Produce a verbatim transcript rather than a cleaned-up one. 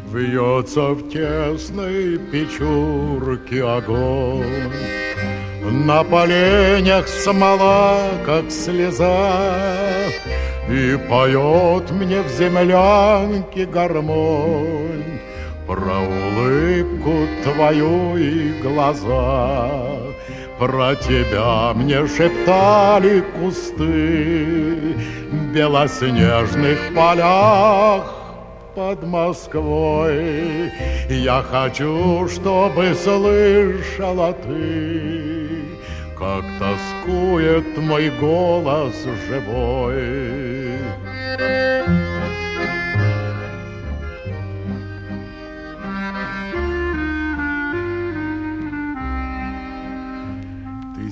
Вьется в тесной печурке огонь, на поленях смола, как слеза, и поет мне в землянке гармонь про улыбку твою и глаза. Про тебя мне шептали кусты в белоснежных полях под Москвой. Я хочу, чтобы слышала ты, как тоскует мой голос живой.